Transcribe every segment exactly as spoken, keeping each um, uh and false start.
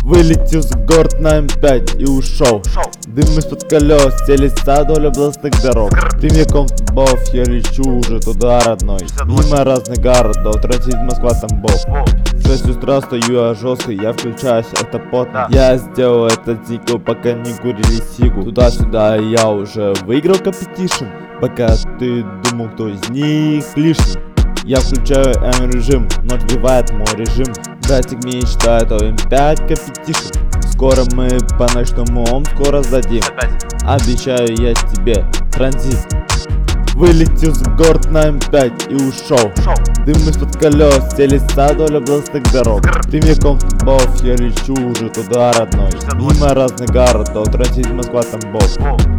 Вылетел за город на эм пять и ушел. Дым из-под колес, стелится вдоль областных дорог. Ты мне комфортбов, я лечу уже туда, родной. Мимо разных городов, тратить Москва, Тамбов. В шесть утра стою я жестко, я включаюсь, это потно. Я сделал это дико, пока не курили сигу. Туда-сюда я уже выиграл компетишн, пока ты думал, кто из них лишний. Я включаю эм-режим, но отбивает мой режим. Братик мечтает о эм пять компетишн. Скоро мы по ночному ом скоро сдадим. Обещаю я тебе транзит. Вылетел за город на эм пять и ушел. Дым из-под колес, стелится вдоль областных дорог. Ты мне комфортбов, я лечу уже туда, родной. Мимо разных городов, тратить Москва, Тамбов.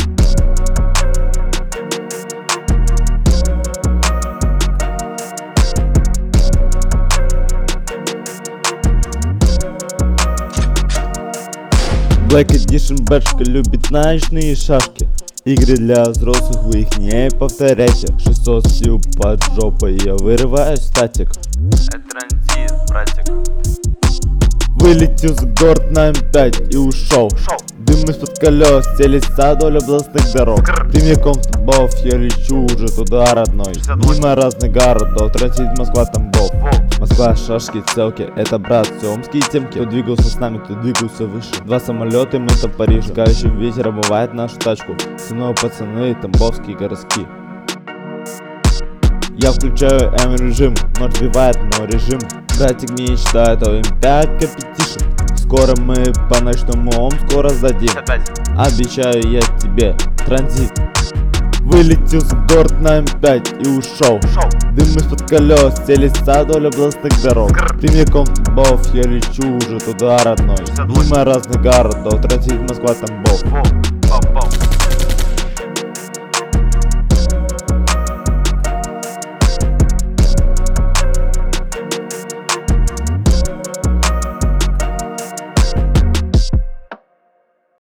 Black Edition бэчка любит ночные шашки. Игры для взрослых, вы их не повторяйте. шестьсот сил под жопой, я вырываю статик. Это транзит, братик. Вылетел за город на эм пять и ушел. Дым из-под колес, стелится вдоль областных дорог. Ты мне комфортбов, я лечу уже туда, родной. Мимо разных городов, тратить Москва, Тамбов. Москва, шашки, целки, это брат, все омские темки. Кто двигался с нами, кто двигался выше. Два самолета, мы там в Париже. Пускающий ветер обмывает нашу тачку. Со мной пацаны, тамбовские городские. Я включаю эм-режим, но отбивает мой режим. Братик мечтает о эм пять компетишн. Скоро мы по ночному ом скоро сдадим. Обещаю я тебе транзит. Вылетел за город на эм пять и ушел. Дым из-под колес, стелится вдоль областных дорог. Ты мне комфортбов, я лечу уже туда, родной. Мимо разных городов, тратить Москва, Тамбов.